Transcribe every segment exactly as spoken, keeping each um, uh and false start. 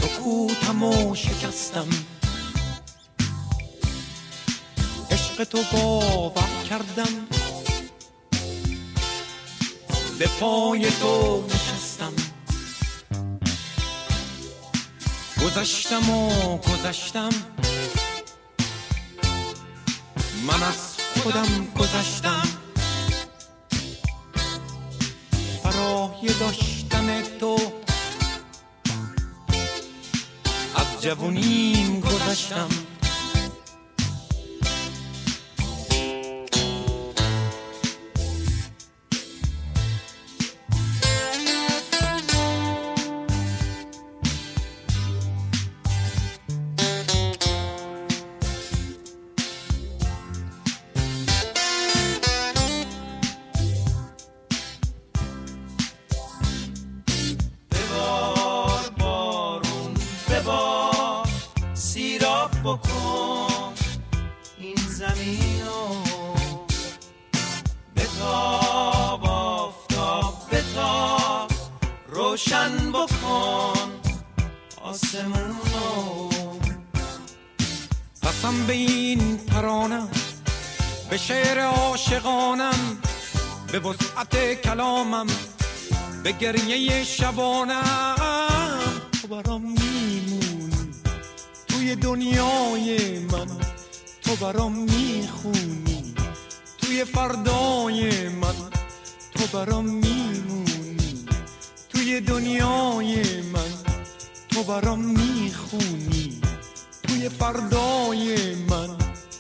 سکوتمو شکستم، عشق تو باور کردم، به پای تو نشستم. گذشتم و گذشتم، من از خودم گذشتم، برای داشتن تو از جوونیم گذشتم. بکن این زمینو، بتاب آفتاب، بتاب روشن بکن آسمونو. قسم به این ترانم، به شعر عاشقانم، به وسعت کلامم، به گریه شبانم. تو برام میمونی توی دنیای من، تو برام میخونی توی فردای من، تو برام میمونی توی دنیای من، تو برام میخونی توی فردای من.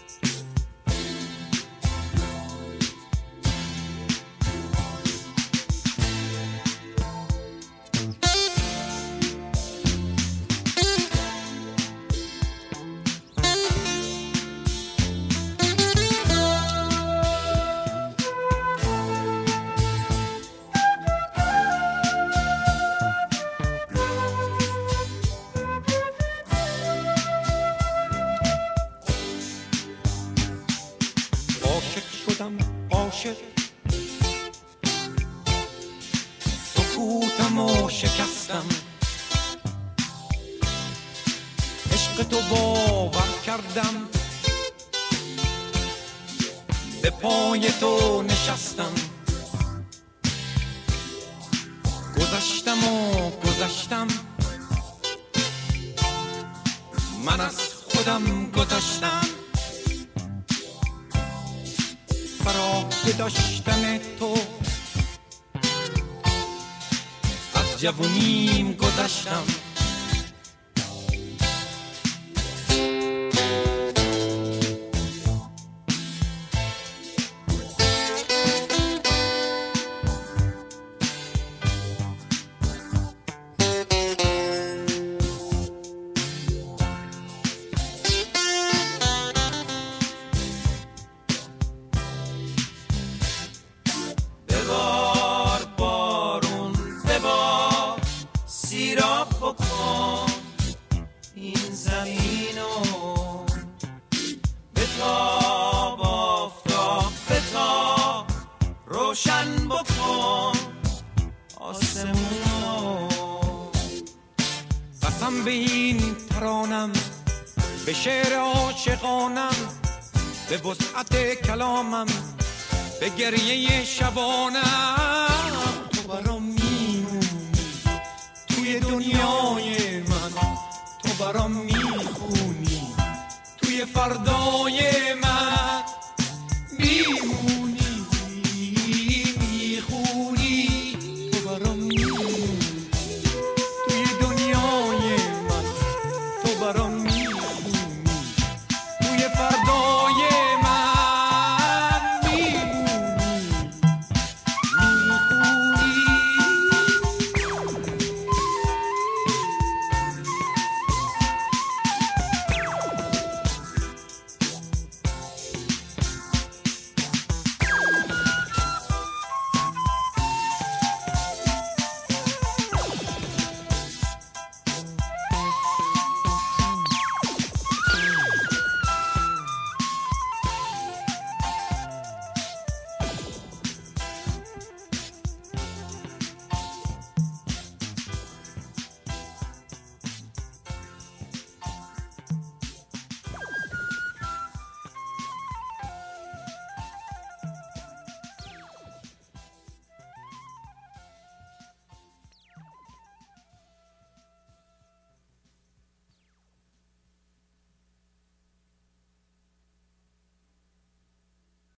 عاشق سکوتمو شکستم، عشق تو باور کردم، به پای تو نشستم. گذشتم و گذشتم، من از خودم گذشتم، برای داشتن تو از جوونیم گذشتم. بکن این زمینو، بتاب آفتاب، بتاب روشن بکن آسمونو. قسم به این ترانم، به شعر عاشقانم، به وسعت کلامم، به گریه شبانم. تو برام میمونی توی دنیای من، تو برام میخونی توی فردای من.